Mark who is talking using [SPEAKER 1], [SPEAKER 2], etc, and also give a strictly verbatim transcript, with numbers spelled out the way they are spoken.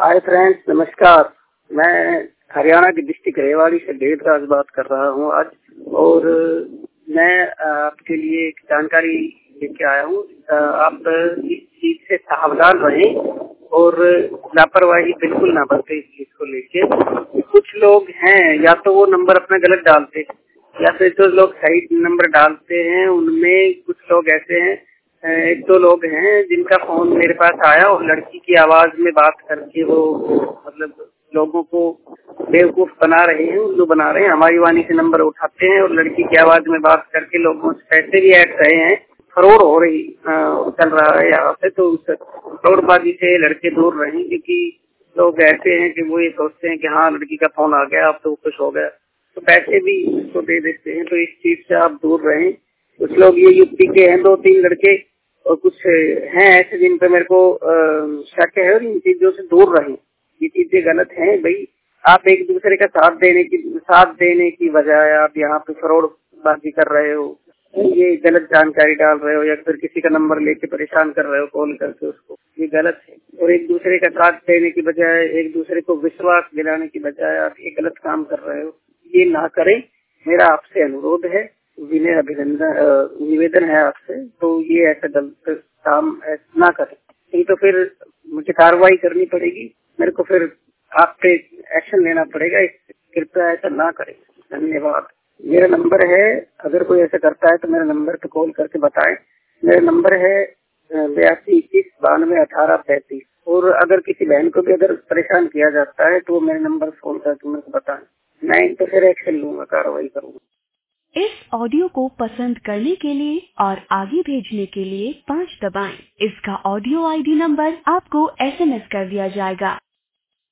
[SPEAKER 1] Hi friends, नमस्कार। मैं हरियाणा की डिस्ट्रिक्ट रेवाड़ी से देवराज बात कर रहा हूँ आज, और मैं आपके लिए एक जानकारी लेके आया हूँ। आप इस चीज से सावधान रहें और लापरवाही बिल्कुल ना बरतें इस चीज को लेके। कुछ लोग हैं, या तो वो नंबर अपना गलत डालते हैं, या फिर जो लोग सही नंबर डालते हैं उनमें कुछ लोग ऐसे हैं, एक दो लोग हैं जिनका फोन मेरे पास आया और लड़की की आवाज में बात करके वो मतलब लोगों को बेवकूफ बना रहे हैं, उल्लू बना रहे हैं। हमारी वाणी से नंबर उठाते हैं और लड़की की आवाज में बात करके लोगों से पैसे भी ऐड रहे हैं। फरोड हो रही चल रहा है यहाँ पे, तो उस फरोडबाजी से लड़के दूर रहें, क्योंकि लोग ऐसे हैं कि वो ये सोचते हैं कि हाँ लड़की का फोन आ गया, अब तो खुश हो गया, तो पैसे भी उसको दे देते हैं। तो इस चीज से आप दूर रहें। कुछ लोग ये यूपी के हैं, दो तीन लड़के, और कुछ हैं ऐसे जिन पे मेरे को शक है, और इन चीजों से दूर रहें। ये चीजें गलत हैं भाई। आप एक दूसरे का साथ देने की साथ देने की बजाय आप यहाँ पे फरोडबाजी कर रहे हो, ये गलत जानकारी डाल रहे हो, या फिर किसी का नंबर लेके परेशान कर रहे हो कॉल करके उसको, ये गलत है। और एक दूसरे का साथ देने की बजाय, एक दूसरे को विश्वास दिलाने की बजाय आप ये गलत काम कर रहे हो। ये ना करें, मेरा आपसे अनुरोध है, विनय अभिनंदन निवेदन है आपसे। तो ये ऐसा गलत काम ना करें, नहीं तो फिर मुझे कार्रवाई करनी पड़ेगी, मेरे को फिर आप पे एक्शन लेना पड़ेगा। कृपया ऐसा ना करें। धन्यवाद। मेरा नंबर है, अगर कोई ऐसा करता है तो मेरे नंबर पे कॉल करके बताएं। मेरा नंबर है बयासी इक्कीस बानवे अठारह पैंतीस। और अगर किसी बहन को भी अगर परेशान किया जाता है तो मेरे नंबर फोन करके मेरे को बताएं, मैं इन पर फिर एक्शन लूंगा, कार्रवाई करूंगा।
[SPEAKER 2] इस ऑडियो को पसंद करने के लिए और आगे भेजने के लिए पाँच दबाएं। इसका ऑडियो आईडी नंबर आपको एसएमएस कर दिया जाएगा।